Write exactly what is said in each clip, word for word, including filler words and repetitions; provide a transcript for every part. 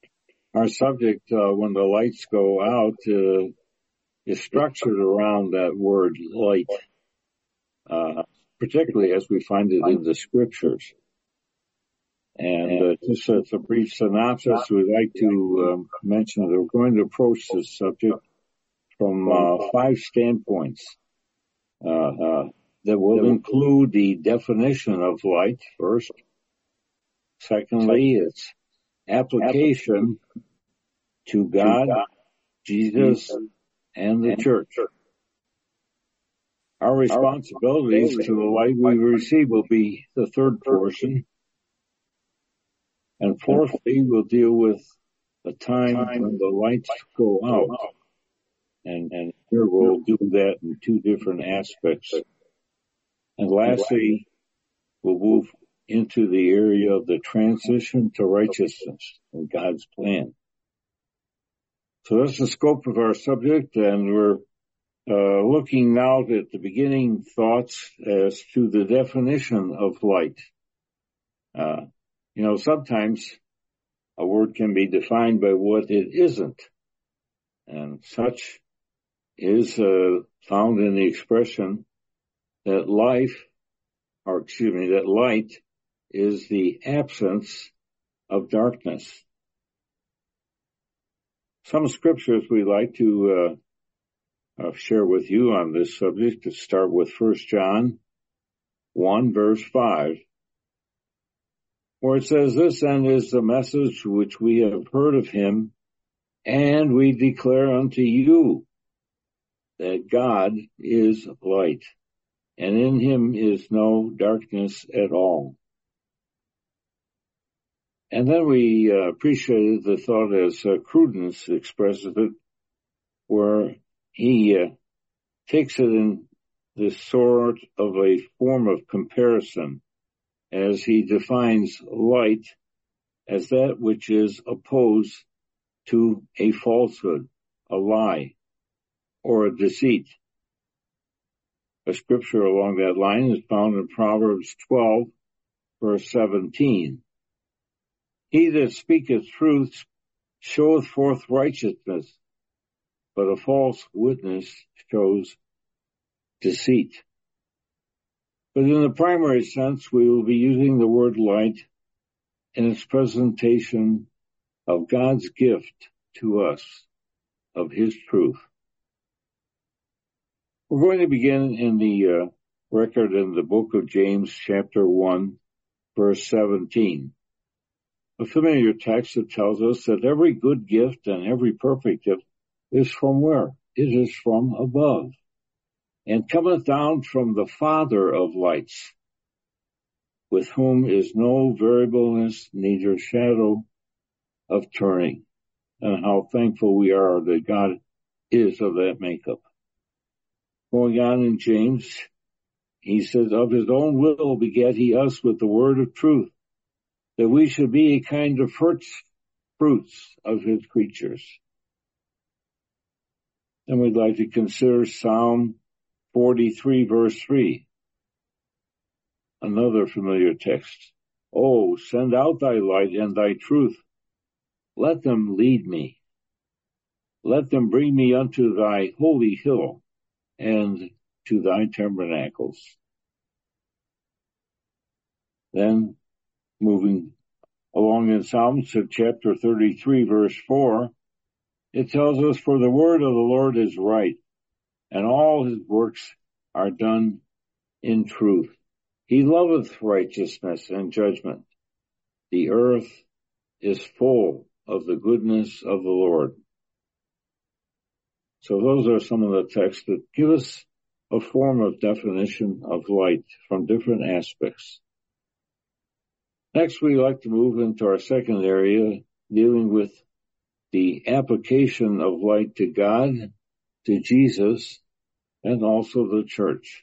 Our subject, uh, when the lights go out, uh, is structured around that word light, uh, particularly as we find it in the scriptures. And uh, just as a brief synopsis, we'd like to um, mention that we're going to approach this subject from uh, five standpoints. Uh, uh, that will include the definition of light first. Secondly, its application to God, Jesus, and the church. Our responsibilities to the light we receive will be the third portion. And fourthly, we'll deal with the time when the lights go out. And, and here we'll do that in two different aspects. And lastly, we'll move into the area of the transition to righteousness in God's plan. So that's the scope of our subject, and we're uh, looking now at the beginning thoughts as to the definition of light. Uh, you know, sometimes a word can be defined by what it isn't, and such is uh, found in the expression that life, or excuse me, that light is the absence of darkness. Some scriptures we like to uh, uh, share with you on this subject. To start with First John one, verse five, where it says, "This then is the message which we have heard of him, and we declare unto you that God is light, and in him is no darkness at all." And then we uh, appreciated the thought as uh, Crudence expresses it, where he uh, takes it in this sort of a form of comparison, as he defines light as that which is opposed to a falsehood, a lie, or a deceit. A scripture along that line is found in Proverbs twelve, verse seventeen. "He that speaketh truth showeth forth righteousness, but a false witness shows deceit." But in the primary sense, we will be using the word light in its presentation of God's gift to us, of his truth. We're going to begin in the uh, record in the book of James, chapter one, verse seventeen. A familiar text that tells us that every good gift and every perfect gift is from where? It is from above, and cometh down from the Father of lights, with whom is no variableness, neither shadow of turning. And how thankful we are that God is of that makeup. Going on in James, he says, "Of his own will begat he us with the word of truth, that we should be a kind of first fruits of his creatures." And we'd like to consider Psalm forty-three, verse three, another familiar text. "Oh, send out thy light and thy truth. Let them lead me. Let them bring me unto thy holy hill and to thy tabernacles." Then, moving along in Psalms to chapter thirty-three, verse four, it tells us, "For the word of the Lord is right, and all his works are done in truth. He loveth righteousness and judgment. The earth is full of the goodness of the Lord." So those are some of the texts that give us a form of definition of light from different aspects. Next, we like to move into our second area, dealing with the application of light to God, to Jesus, and also the church.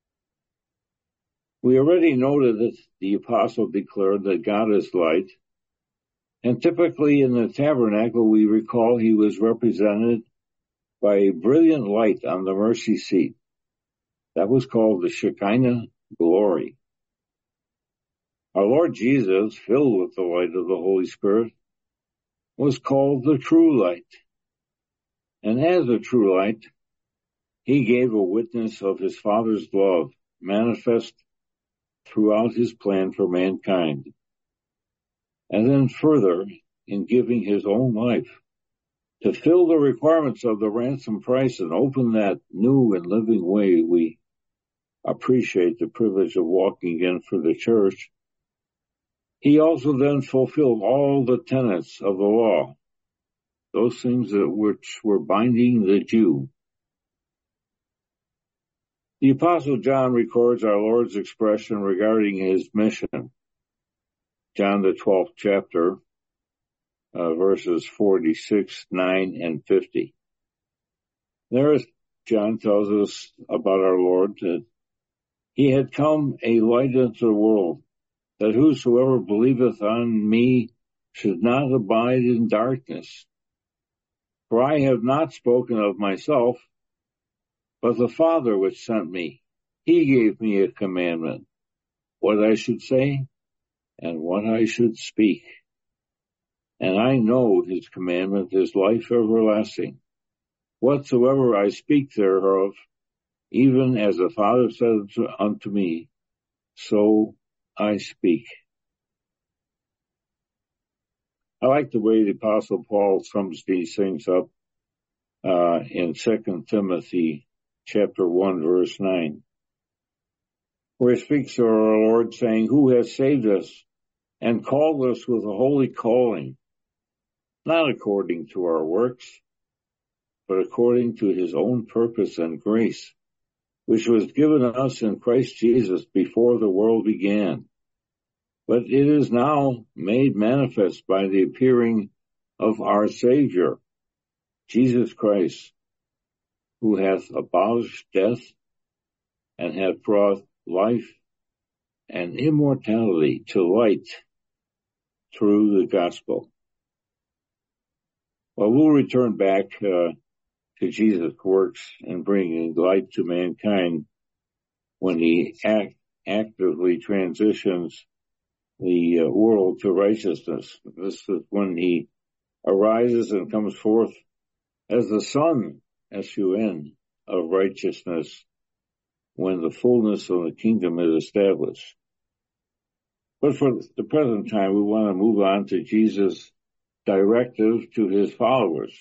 We already noted that the apostle declared that God is light, and typically in the tabernacle we recall he was represented by a brilliant light on the mercy seat. That was called the Shekinah glory. Our Lord Jesus, filled with the light of the Holy Spirit, was called the true light. And as a true light, he gave a witness of his Father's love, manifest throughout his plan for mankind. And then further, in giving his own life, to fill the requirements of the ransom price and open that new and living way, we appreciate the privilege of walking in for the church. He also then fulfilled all the tenets of the law, those things that which were binding the Jew. The Apostle John records our Lord's expression regarding his mission. John, the twelfth chapter, uh, verses forty-six, nine, and fifty. There, John tells us about our Lord that he had come a light into the world, that whosoever believeth on me should not abide in darkness. For I have not spoken of myself, but the Father which sent me, he gave me a commandment, what I should say and what I should speak. And I know his commandment is life everlasting. Whatsoever I speak thereof, even as the Father said unto me, so I speak. I like the way the Apostle Paul sums these things up uh, in Second Timothy chapter one, verse nine, where he speaks of our Lord, saying, who has saved us and called us with a holy calling, not according to our works, but according to his own purpose and grace, which was given us in Christ Jesus before the world began. But it is now made manifest by the appearing of our Savior, Jesus Christ, who hath abolished death and hath brought life and immortality to light through the gospel. Well, we'll return back uh, to Jesus' works and bringing light to mankind when he act, actively transitions the uh, world to righteousness. This is when he arises and comes forth as the Son, S U N, of righteousness, when the fullness of the kingdom is established. But for the present time, we want to move on to Jesus' directive to his followers.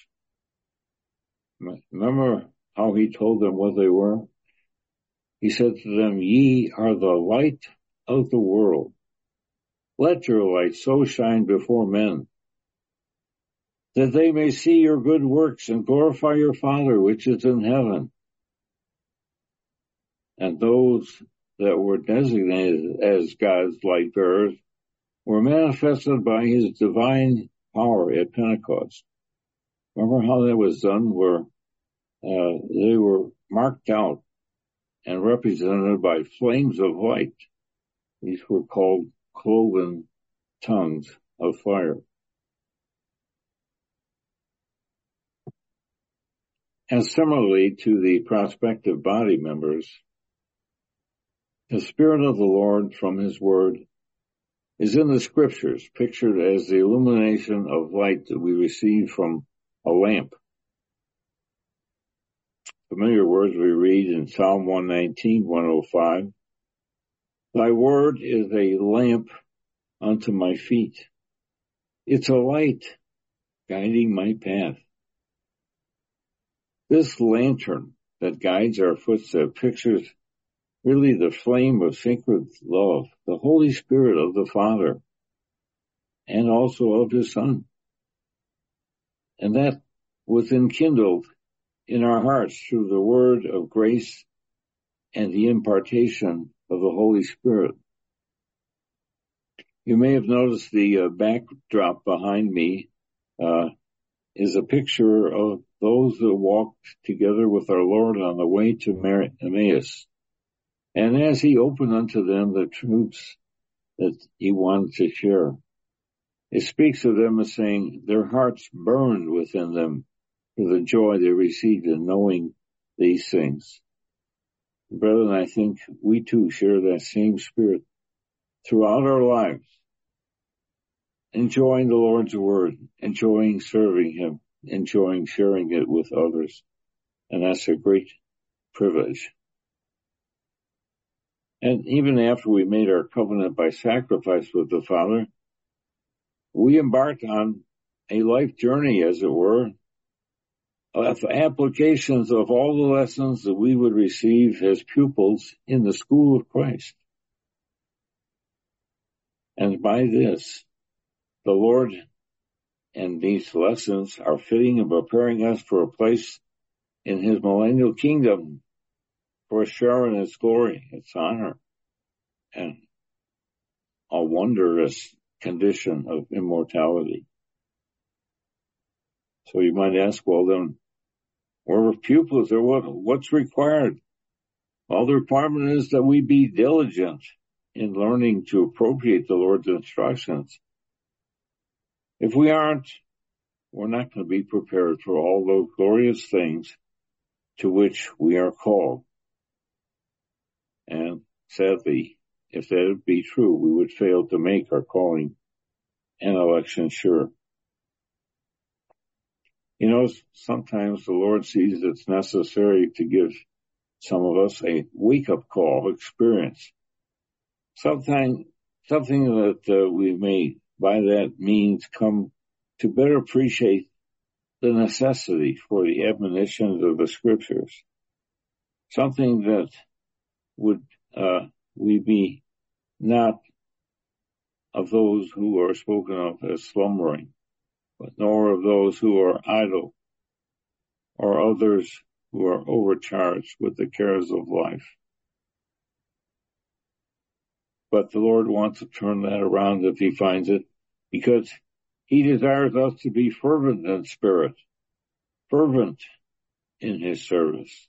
Remember how he told them what they were? He said to them, ye are the light of the world. Let your light so shine before men, that they may see your good works and glorify your Father which is in heaven. And those that were designated as God's light bearers were manifested by his divine power at Pentecost. Remember how that was done, where uh, they were marked out and represented by flames of light. These were called cloven tongues of fire. And similarly to the prospective body members, the Spirit of the Lord from his word is in the scriptures, pictured as the illumination of light that we receive from a lamp. Familiar words we read in Psalm one nineteen, one oh five. Thy word is a lamp unto my feet. It's a light guiding my path. This lantern that guides our footsteps pictures really the flame of sacred love, the Holy Spirit of the Father, and also of his Son. And that was enkindled in our hearts through the word of grace and the impartation of the Holy Spirit. You may have noticed the uh, backdrop behind me uh, is a picture of those that walked together with our Lord on the way to Emmaus. And as he opened unto them the truths that he wanted to share, it speaks of them as saying their hearts burned within them for the joy they received in knowing these things. Brethren, I think we too share that same spirit throughout our lives. enjoying the Lord's word, enjoying serving him, enjoying sharing it with others. And that's a great privilege. And even after we made our covenant by sacrifice with the Father, we embarked on a life journey, as it were, of applications of all the lessons that we would receive as pupils in the school of Christ. And by this, the Lord and these lessons are fitting and preparing us for a place in his millennial kingdom, for a share in its glory, its honor, and a wondrous condition of immortality. So you might ask, well then, we're pupils, or what, what's required? Well, the requirement is that we be diligent in learning to appropriate the Lord's instructions. If we aren't, we're not going to be prepared for all those glorious things to which we are called. And sadly, if that would be true, we would fail to make our calling and election sure. You know, sometimes the Lord sees it's necessary to give some of us a wake-up call experience. Something, something that uh, we may, by that means, come to better appreciate the necessity for the admonitions of the Scriptures. Something that would uh, we be not of those who are spoken of as slumbering, but nor of those who are idle, or others who are overcharged with the cares of life. But the Lord wants to turn that around if he finds it, because he desires us to be fervent in spirit, fervent in his service.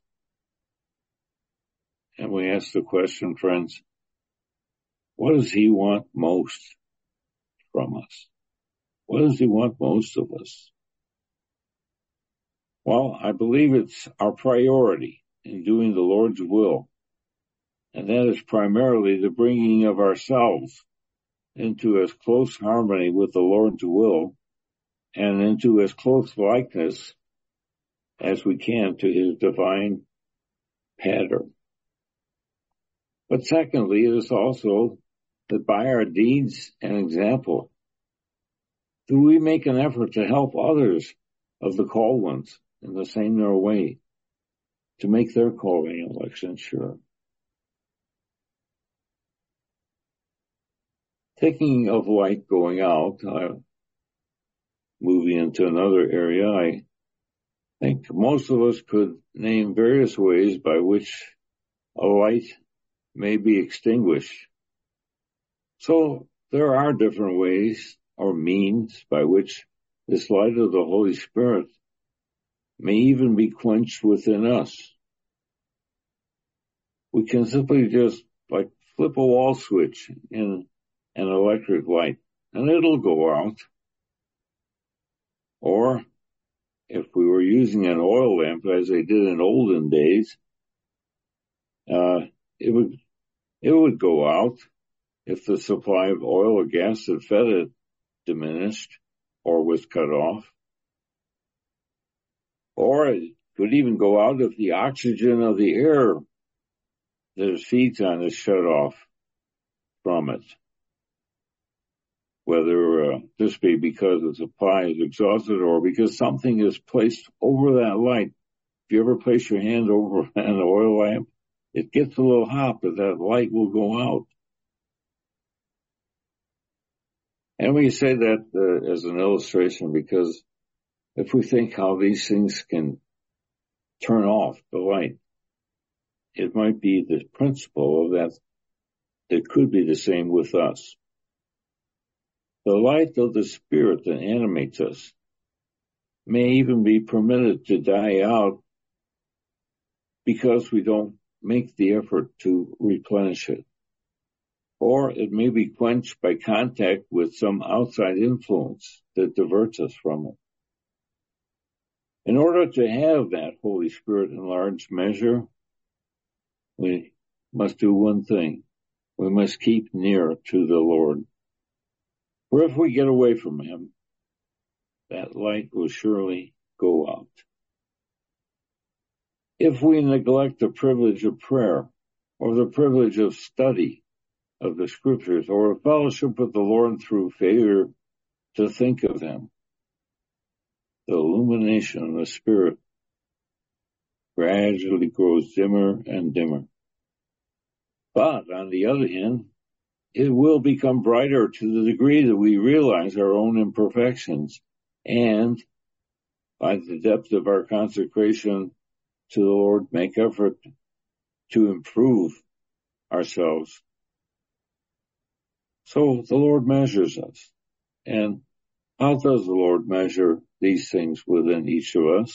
And we ask the question, friends, what does he want most from us? What does he want most of us? Well, I believe it's our priority in doing the Lord's will, and that is primarily the bringing of ourselves into as close harmony with the Lord's will and into as close likeness as we can to his divine pattern. But secondly, it is also that by our deeds and example, do we make an effort to help others of the called ones in the same narrow way to make their calling and election sure. Thinking of light going out, uh, moving into another area, I think most of us could name various ways by which a light may be extinguished. So there are different ways or means by which this light of the Holy Spirit may even be quenched within us. We can simply just like flip a wall switch in an electric light and it'll go out. Or if we were using an oil lamp as they did in olden days, uh, it would, it would go out if the supply of oil or gas that fed it diminished or was cut off. Or it could even go out if the oxygen of the air that it feeds on is shut off from it. Whether uh, this be because the supply is exhausted or because something is placed over that light. If you ever place your hand over an oil lamp, it gets a little hot, but that light will go out. And we say that uh, as an illustration because if we think how these things can turn off the light, it might be the principle of that. It could be the same with us. The light of the Spirit that animates us may even be permitted to die out because we don't make the effort to replenish it. Or it may be quenched by contact with some outside influence that diverts us from it. In order to have that Holy Spirit in large measure, we must do one thing. We must keep near to the Lord. For if we get away from him, that light will surely go out. If we neglect the privilege of prayer, or the privilege of study of the Scriptures, or of fellowship with the Lord through failure to think of him, the illumination of the Spirit gradually grows dimmer and dimmer. But, on the other hand, it will become brighter to the degree that we realize our own imperfections and, by the depth of our consecration to the Lord, make effort to improve ourselves. So the Lord measures us. And how does the Lord measure these things within each of us?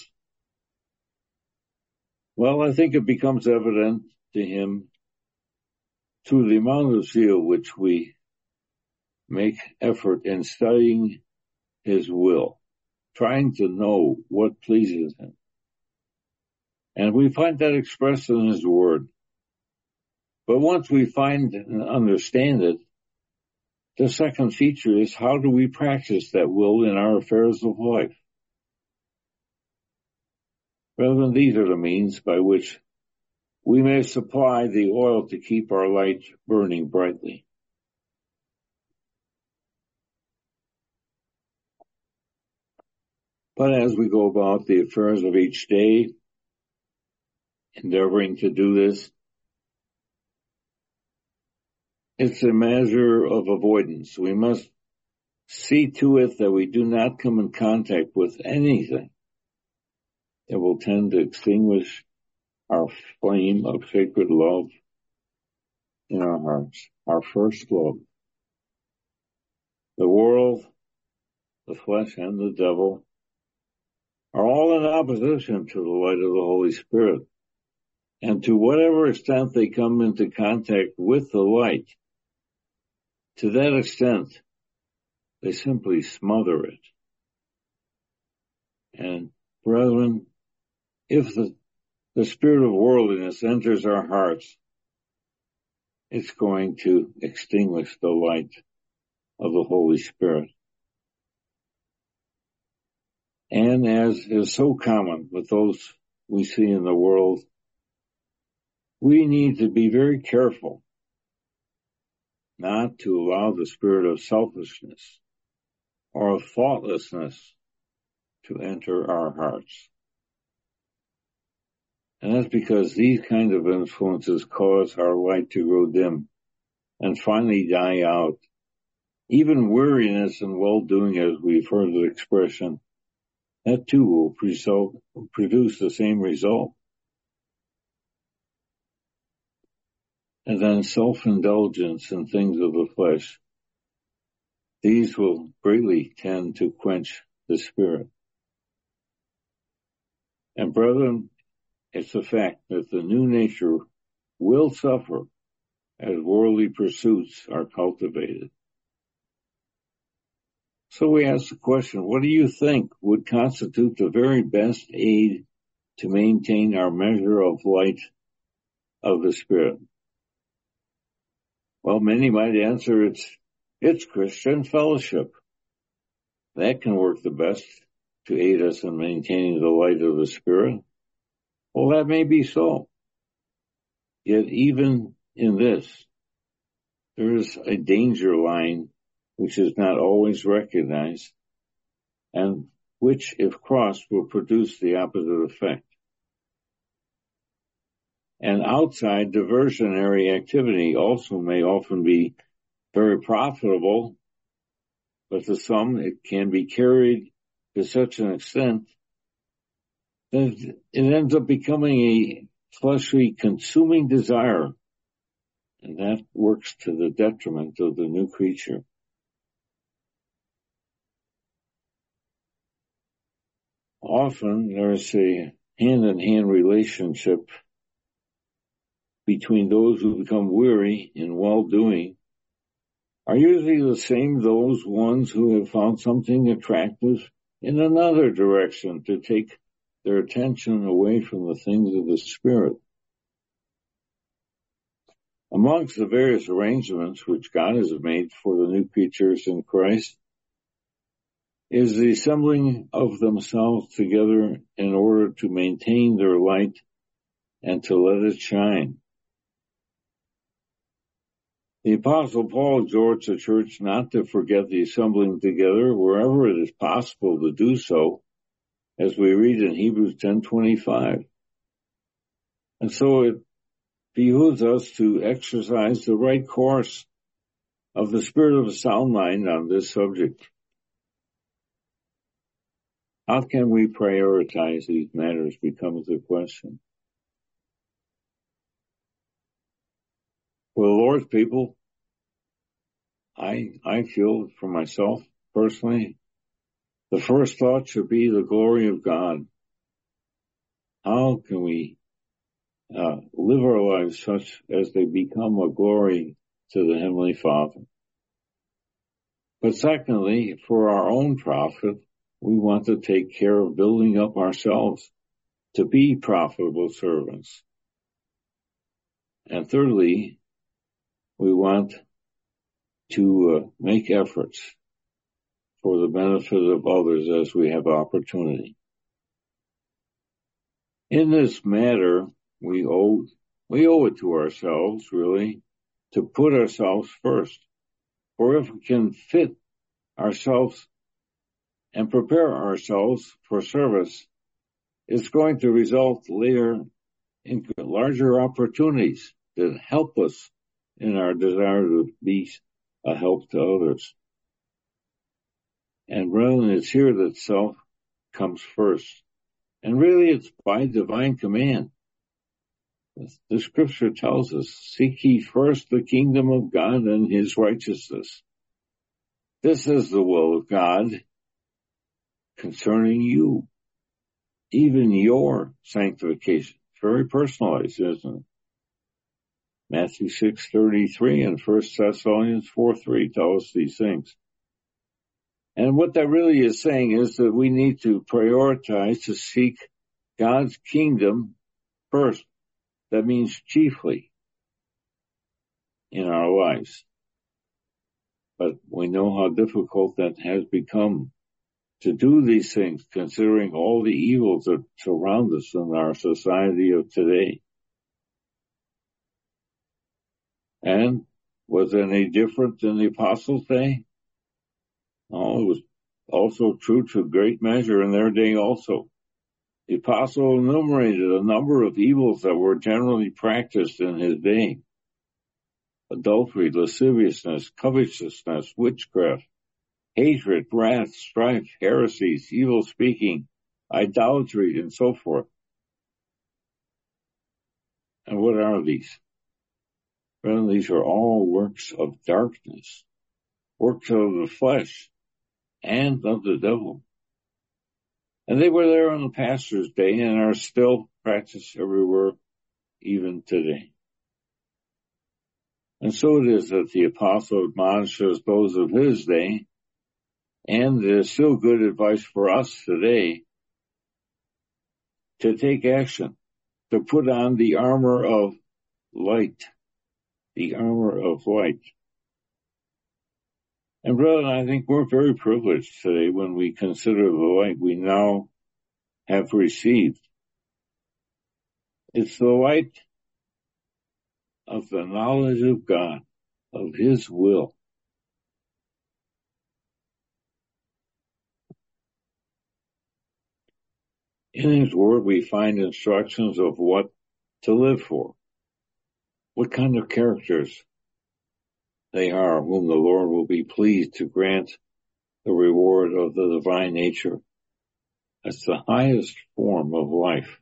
Well, I think it becomes evident to him through the amount of zeal which we make effort in studying his will, trying to know what pleases him. And we find that expressed in his word. But once we find and understand it, the second feature is, how do we practice that will in our affairs of life? Brethren, these are the means by which we may supply the oil to keep our light burning brightly. But as we go about the affairs of each day, endeavoring to do this, it's a measure of avoidance. We must see to it that we do not come in contact with anything that will tend to extinguish our flame of sacred love in our hearts, our first love. The world, the flesh, and the devil are all in opposition to the light of the Holy Spirit. And to whatever extent they come into contact with the light, to that extent, they simply smother it. And brethren, if the, the spirit of worldliness enters our hearts, it's going to extinguish the light of the Holy Spirit. And as is so common with those we see in the world, we need to be very careful not to allow the spirit of selfishness or of thoughtlessness to enter our hearts. And that's because these kinds of influences cause our light to grow dim and finally die out. Even weariness and well-doing, as we've heard the expression, that too will result, produce the same result. And then self-indulgence in things of the flesh, these will greatly tend to quench the spirit. And brethren, it's a fact that the new nature will suffer as worldly pursuits are cultivated. So we ask the question, what do you think would constitute the very best aid to maintain our measure of light of the Spirit? Well, many might answer it's, it's Christian fellowship. That can work the best to aid us in maintaining the light of the Spirit. Well, that may be so. Yet even in this, there is a danger line which is not always recognized, and which, if crossed, will produce the opposite effect. And outside diversionary activity also may often be very profitable, but to some it can be carried to such an extent that it ends up becoming a fleshly consuming desire, and that works to the detriment of the new creature. Often there's a hand-in-hand relationship between those who become weary in well-doing are usually the same those ones who have found something attractive in another direction to take their attention away from the things of the Spirit. Amongst the various arrangements which God has made for the new creatures in Christ is the assembling of themselves together in order to maintain their light and to let it shine. The Apostle Paul exhorts the church not to forget the assembling together wherever it is possible to do so, as we read in Hebrews ten twenty-five. And so it behooves us to exercise the right course of the spirit of a sound mind on this subject. How can we prioritize these matters becomes the question. For the Lord's people, I, I feel for myself personally, the first thought should be the glory of God. How can we uh, live our lives such as they become a glory to the Heavenly Father? But secondly, for our own profit, we want to take care of building up ourselves to be profitable servants. And thirdly, we want to uh, make efforts for the benefit of others as we have opportunity. In this matter, we owe, we owe it to ourselves, really, to put ourselves first. For if we can fit ourselves and prepare ourselves for service, it's going to result later in larger opportunities that help us in our desire to be a help to others. And brethren, it's here that self comes first. And really it's by divine command. The scripture tells us, seek ye first the kingdom of God and his righteousness. This is the will of God concerning you, even your sanctification. Very personalized, isn't it? Matthew six thirty-three and First Thessalonians four three tell us these things. And what that really is saying is that we need to prioritize to seek God's kingdom first. That means chiefly in our lives. But we know how difficult that has become to do these things, considering all the evils that surround us in our society of today. And was it any different than the Apostles' day? No, it was also true to a great measure in their day also. The Apostle enumerated a number of evils that were generally practiced in his day. Adultery, lasciviousness, covetousness, witchcraft, hatred, wrath, strife, heresies, evil speaking, idolatry, and so forth. And what are these? Well, these are all works of darkness, works of the flesh and of the devil. And they were there on the pastor's day and are still practiced everywhere, even today. And so it is that the apostle admonishes those of his day, and it is still good advice for us today, to take action, to put on the armor of light, the armor of light. And brethren, I think we're very privileged today when we consider the light we now have received. It's the light of the knowledge of God, of his will. In his word, we find instructions of what to live for, what kind of characters they are, whom the Lord will be pleased to grant the reward of the divine nature. That's the highest form of life.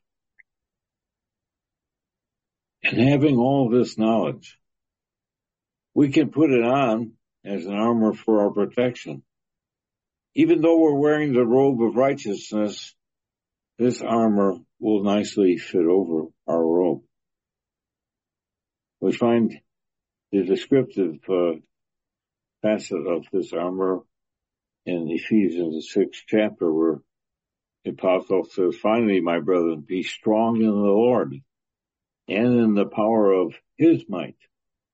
And having all this knowledge, we can put it on as an armor for our protection. Even though we're wearing the robe of righteousness, this armor will nicely fit over our robe. We find the descriptive uh, facet of this armor in Ephesians the sixth chapter, where the apostle says, finally, my brethren, be strong in the Lord and in the power of his might.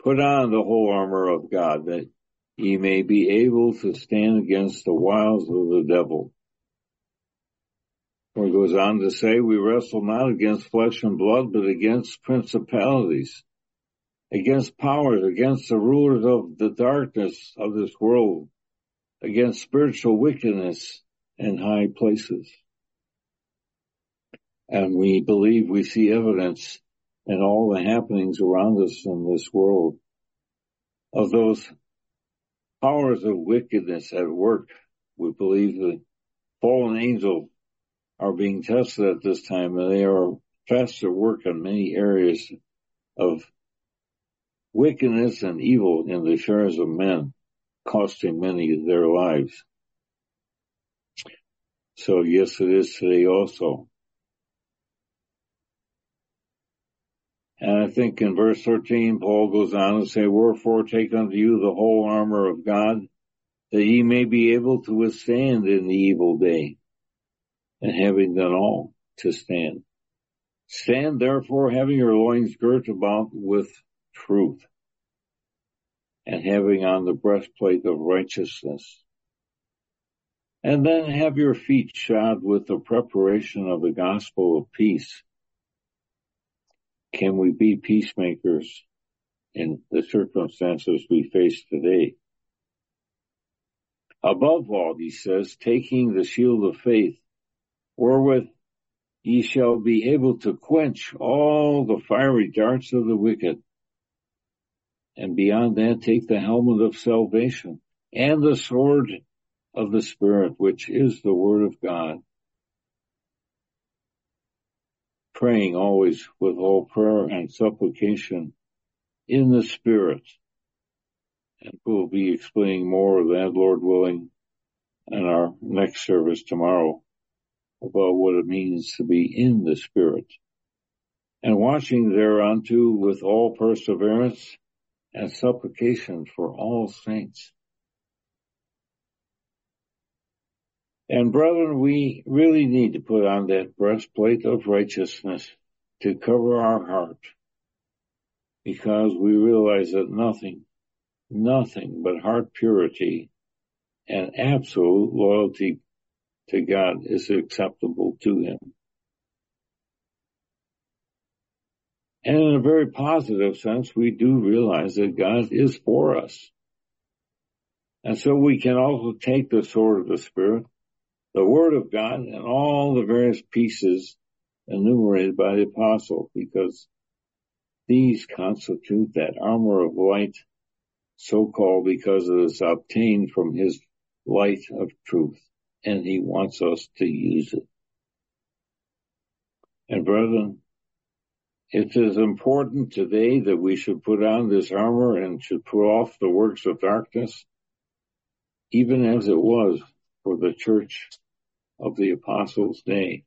Put on the whole armor of God, that ye may be able to stand against the wiles of the devil. For it goes on to say, we wrestle not against flesh and blood, but against principalities, against powers, against the rulers of the darkness of this world, against spiritual wickedness in high places. And we believe we see evidence in all the happenings around us in this world of those powers of wickedness at work. We believe the fallen angels are being tested at this time, and they are fast at work in many areas of wickedness and evil in the affairs of men, costing many their lives. So yes, it is today also. And I think in verse thirteen, Paul goes on to say, wherefore take unto you the whole armor of God, that ye may be able to withstand in the evil day, and having done all, to stand. Stand therefore, having your loins girt about with truth, and having on the breastplate of righteousness. And then have your feet shod with the preparation of the gospel of peace. Can we be peacemakers in the circumstances we face today? Above all, he says, taking the shield of faith, wherewith ye shall be able to quench all the fiery darts of the wicked. And beyond that, take the helmet of salvation and the sword of the Spirit, which is the word of God. Praying always with all prayer and supplication in the Spirit. And we'll be explaining more of that, Lord willing, in our next service tomorrow about what it means to be in the Spirit. And watching thereunto with all perseverance and supplication for all saints. And brethren, we really need to put on that breastplate of righteousness to cover our heart, because we realize that nothing, nothing but heart purity and absolute loyalty to God is acceptable to Him. And in a very positive sense, we do realize that God is for us. And so we can also take the sword of the Spirit, the Word of God, and all the various pieces enumerated by the apostle, because these constitute that armor of light, so-called because it is obtained from His light of truth, and He wants us to use it. And brethren, it is important today that we should put on this armor and should put off the works of darkness, even as it was for the church of the apostles' day.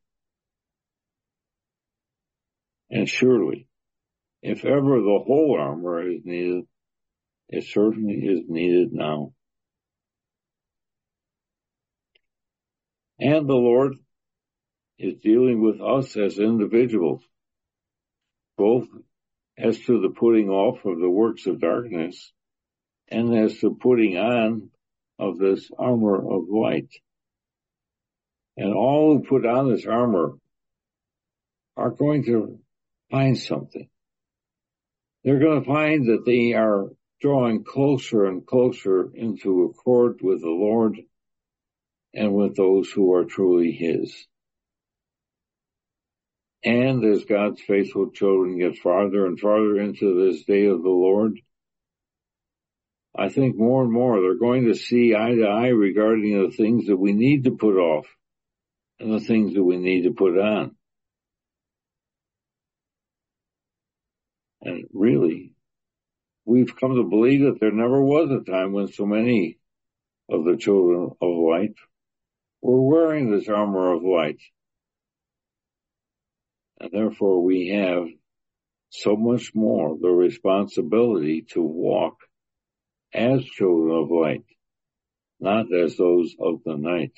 And surely, if ever the whole armor is needed, it certainly is needed now. And the Lord is dealing with us as individuals, both as to the putting off of the works of darkness and as to putting on of this armor of light. And all who put on this armor are going to find something. They're going to find that they are drawing closer and closer into accord with the Lord and with those who are truly His. And as God's faithful children get farther and farther into this day of the Lord, I think more and more they're going to see eye to eye regarding the things that we need to put off and the things that we need to put on. And really, we've come to believe that there never was a time when so many of the children of light were wearing this armor of light. And therefore we have so much more the responsibility to walk as children of light, not as those of the night.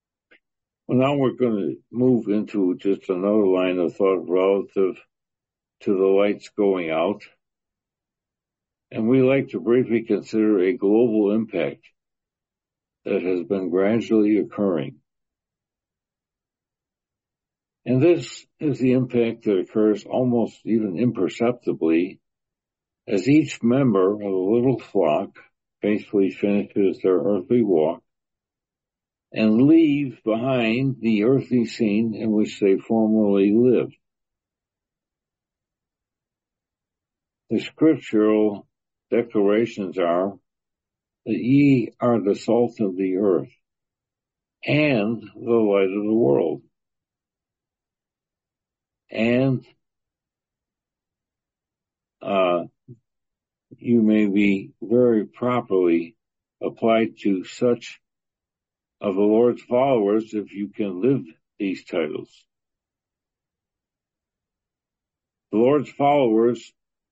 Well, now we're going to move into just another line of thought relative to the lights going out, and we like to briefly consider a global impact that has been gradually occurring. And this is the impact that occurs almost even imperceptibly as each member of a little flock faithfully finishes their earthly walk and leaves behind the earthly scene in which they formerly lived. The scriptural declarations are that ye are the salt of the earth and the light of the world. And uh, you may be very properly applied to such of the Lord's followers if you can live these titles. The Lord's followers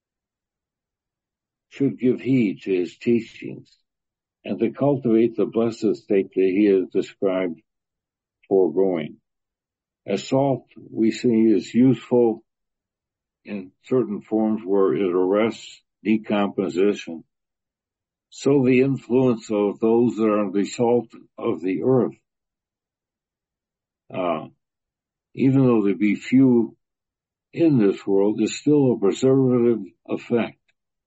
should give heed to his teachings and to cultivate the blessed state that he has described foregoing. As salt, we see, is useful in certain forms where it arrests decomposition. So the influence of those that are the salt of the earth, uh, even though there be few in this world, is still a preservative effect.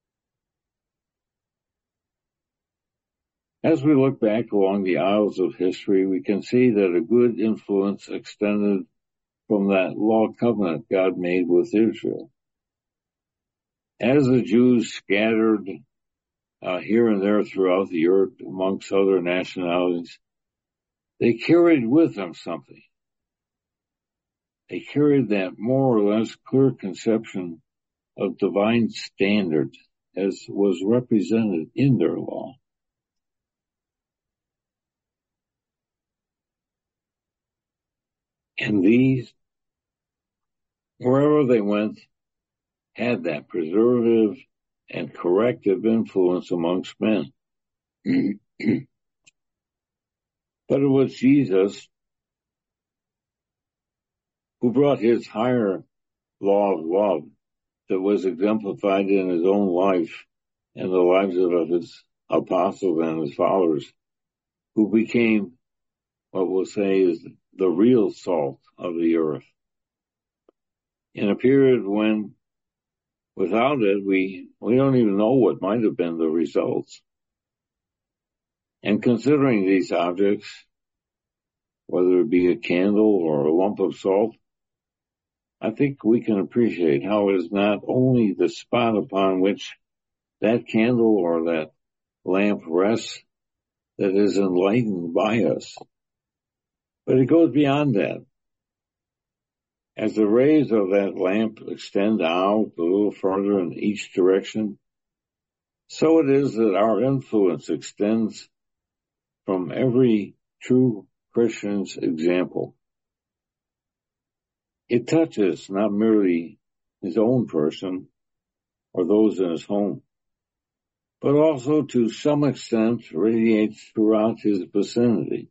As we look back along the aisles of history, we can see that a good influence extended from that law covenant God made with Israel. As the Jews scattered uh, here and there throughout the earth amongst other nationalities, they carried with them something. They carried that more or less clear conception of divine standards as was represented in their law. And these, wherever they went, had that preservative and corrective influence amongst men. But it was Jesus who brought his higher law of love that was exemplified in his own life and the lives of his apostles and his followers, who became what we'll say is the real salt of the earth. In a period when, without it, we, we don't even know what might have been the results. And considering these objects, whether it be a candle or a lump of salt, I think we can appreciate how it is not only the spot upon which that candle or that lamp rests that is enlightened by us, but it goes beyond that. As the rays of that lamp extend out a little further in each direction, so it is that our influence extends from every true Christian's example. It touches not merely his own person or those in his home, but also to some extent radiates throughout his vicinity.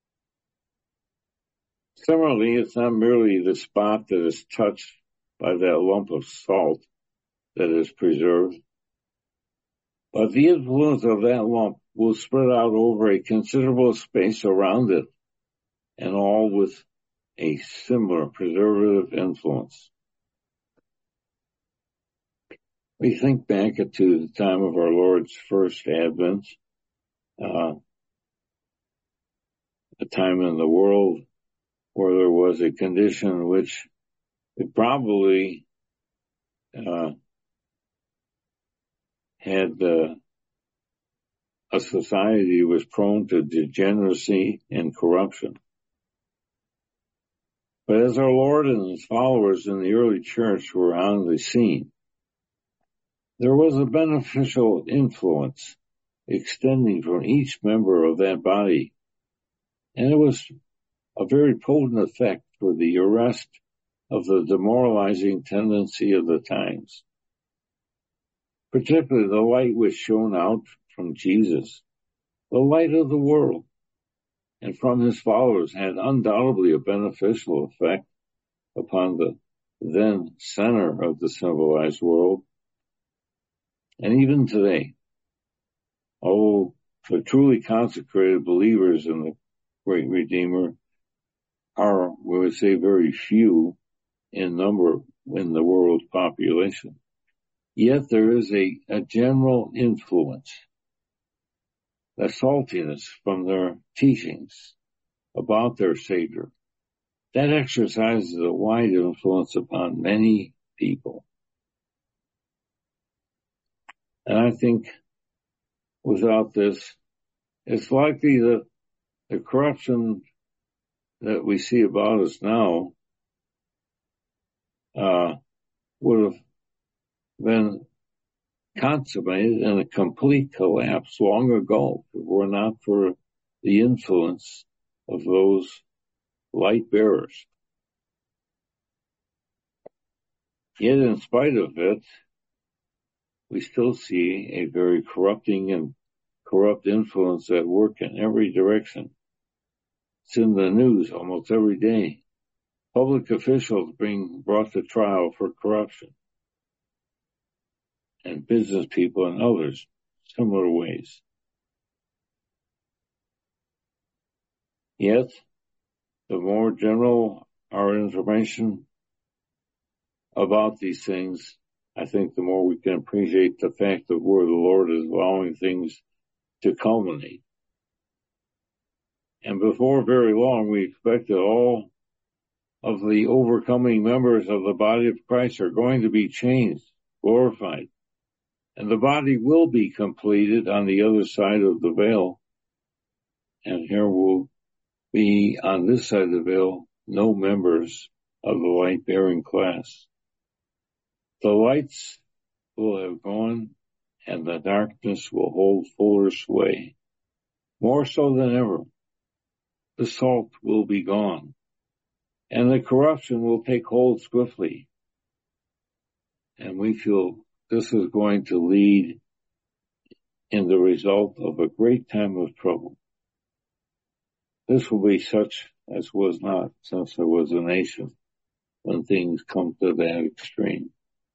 Similarly, it's not merely the spot that is touched by that lump of salt that is preserved, but the influence of that lump will spread out over a considerable space around it, and all with a similar preservative influence. We think back to the time of our Lord's first advent, uh, a time in the world where there was a condition in which it probably uh, had uh, a society that was prone to degeneracy and corruption. But as our Lord and his followers in the early church were on the scene, there was a beneficial influence extending from each member of that body, and it was a very potent effect for the arrest of the demoralizing tendency of the times. Particularly the light which shone out from Jesus, the light of the world, and from his followers had undoubtedly a beneficial effect upon the, then center of the civilized world. And even today, although the truly consecrated believers in the great Redeemer are, we would say, very few in number in the world's population, yet there is a, a general influence, a saltiness from their teachings about their Savior that exercises a wide influence upon many people. And I think without this, it's likely that the corruption that we see about us now uh, would have been consummated in a complete collapse long ago if it were not for the influence of those light bearers. Yet in spite of it, we still see a very corrupting and corrupt influence at work in every direction. It's in the news almost every day. Public officials being brought to trial for corruption, and business people and others, similar ways. Yet, the more general our information about these things, I think the more we can appreciate the fact of where the Lord is allowing things to culminate. And before very long, we expect that all of the overcoming members of the body of Christ are going to be changed, glorified. And the body will be completed on the other side of the veil. And here will be, on this side of the veil, no members of the light-bearing class. The lights will have gone, and the darkness will hold fuller sway. More so than ever, the salt will be gone, and the corruption will take hold swiftly. And we feel this is going to lead in the result of a great time of trouble. This will be such as was not since there was a nation when things come to that extreme.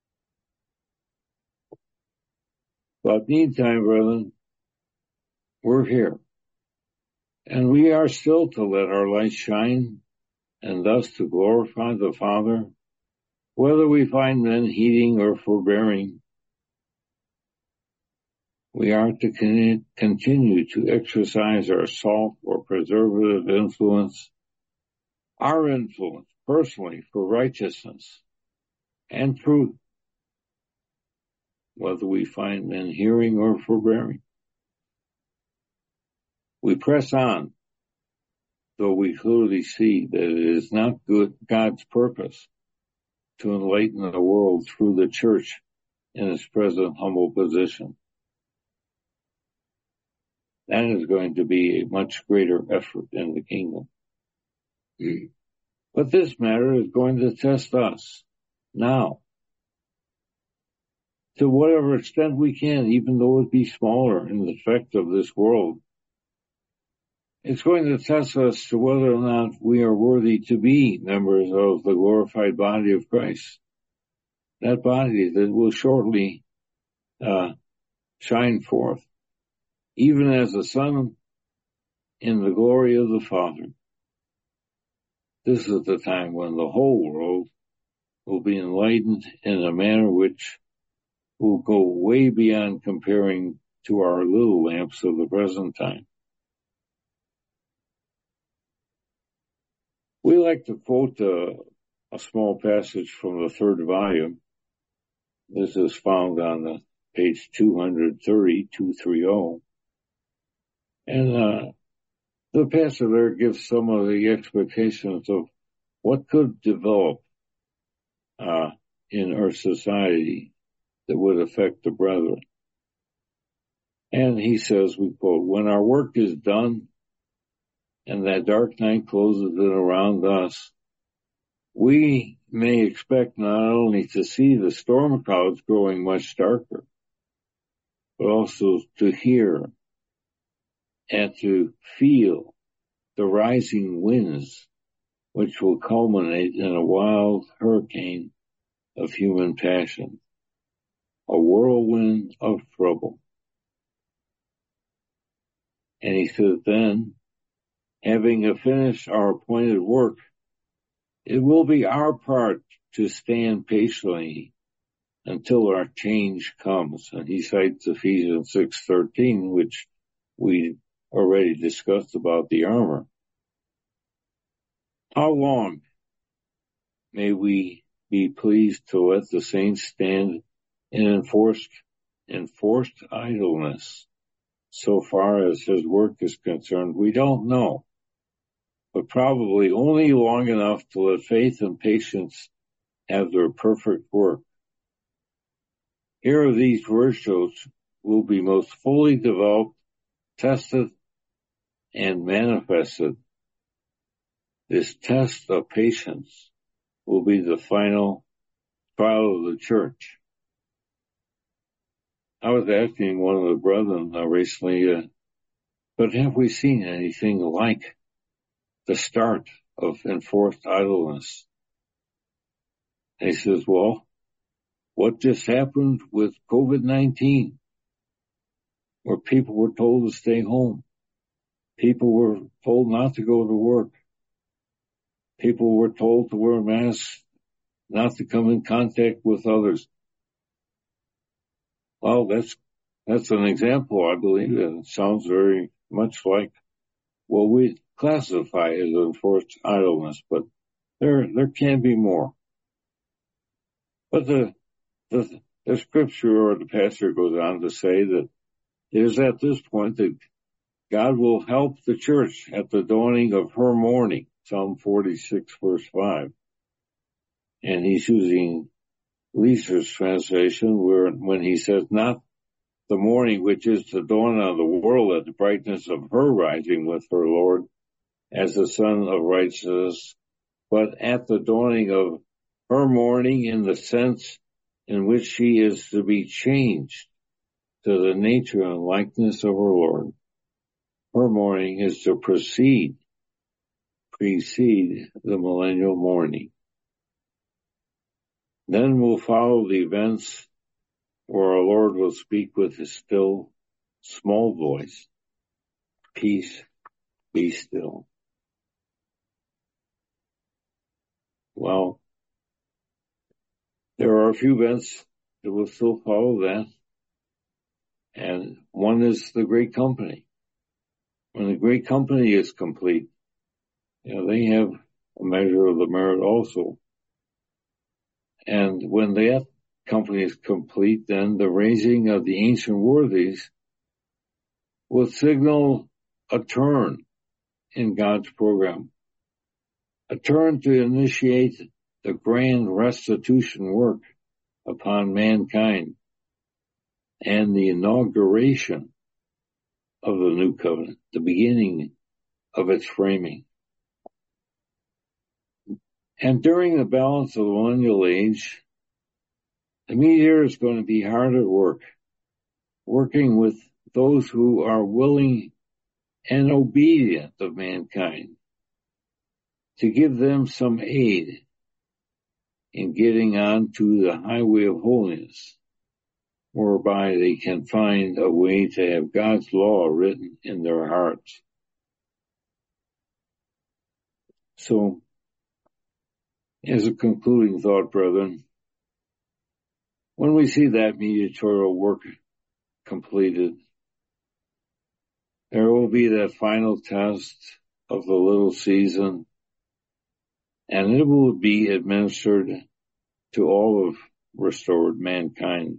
But meantime, brethren, we're here. And we are still to let our light shine and thus to glorify the Father, whether we find men heeding or forbearing. We are to con- continue to exercise our salt or preservative influence, our influence personally for righteousness and truth, whether we find men hearing or forbearing. We press on, though we clearly see that it is not good God's purpose to enlighten the world through the church in its present humble position. That is going to be a much greater effort in the kingdom. But this matter is going to test us now, to whatever extent we can, even though it be smaller in the effect of this world. It's going to test us to whether or not we are worthy to be members of the glorified body of Christ. That body that will shortly uh, shine forth, even as the Son in the glory of the Father. This is the time when the whole world will be enlightened in a manner which will go way beyond comparing to our little lamps of the present time. We like to quote a, a small passage from the third volume. This is found on the page two thirty, two thirty. And uh, the passage there gives some of the expectations of what could develop uh, in our society that would affect the brethren. And he says, we quote, "When our work is done and that dark night closes in around us, we may expect not only to see the storm clouds growing much darker, but also to hear and to feel the rising winds, which will culminate in a wild hurricane of human passion, a whirlwind of trouble. And he says, then, having finished our appointed work, it will be our part to stand patiently until our change comes. And he cites Ephesians six thirteen, which we already discussed about the armor. How long may we be pleased to let the saints stand in enforced, enforced idleness? So far as his work is concerned, we don't know, but probably only long enough to let faith and patience have their perfect work. Here are these virtues will be most fully developed, tested, and manifested. This test of patience will be the final trial of the church. I was asking one of the brethren uh, recently, uh, but have we seen anything like the start of enforced idleness? And he says, well, what just happened with COVID nineteen, where people were told to stay home. People were told not to go to work. People were told to wear masks, not to come in contact with others. Well, that's, that's an example, I believe, and it sounds very much like what we classify as enforced idleness, but there, there can be more. But the, the, the scripture or the pastor goes on to say that it is at this point that God will help the church at the dawning of her morning, Psalm forty-six, verse five. And he's using Leeser's translation where when he says, not the morning which is to dawn on the world at the brightness of her rising with her Lord as the sun of righteousness, but at the dawning of her morning in the sense in which she is to be changed to the nature and likeness of her Lord. Her morning is to precede, precede the millennial morning. Then will follow the events where our Lord will speak with his still, small voice. Peace, be still. Well, there are a few events that will still follow that. And one is the great company. When the great company is complete, you know, they have a measure of the merit also. And when that company is complete, then the raising of the ancient worthies will signal a turn in God's program, a turn to initiate the grand restitution work upon mankind and the inauguration of the new covenant, the beginning of its framing. And during the balance of the millennial age, the mediator is going to be hard at work, working with those who are willing and obedient of mankind to give them some aid in getting onto the highway of holiness, whereby they can find a way to have God's law written in their hearts. So, as a concluding thought, brethren, when we see that mediatorial work completed, there will be that final test of the little season, and it will be administered to all of restored mankind.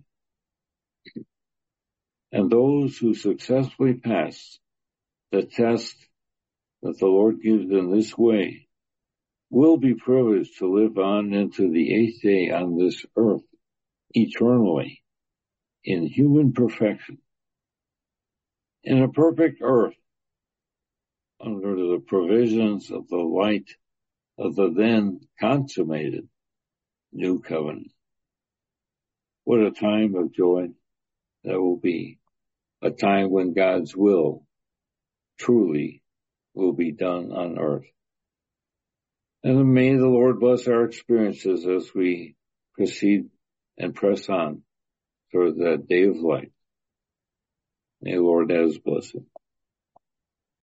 And those who successfully pass the test that the Lord gives in this way will be privileged to live on into the eighth day on this earth eternally in human perfection, in a perfect earth under the provisions of the light of the then consummated new covenant. What a time of joy that will be, a time when God's will truly will be done on earth. And may the Lord bless our experiences as we proceed and press on toward that day of light. May the Lord add his blessing.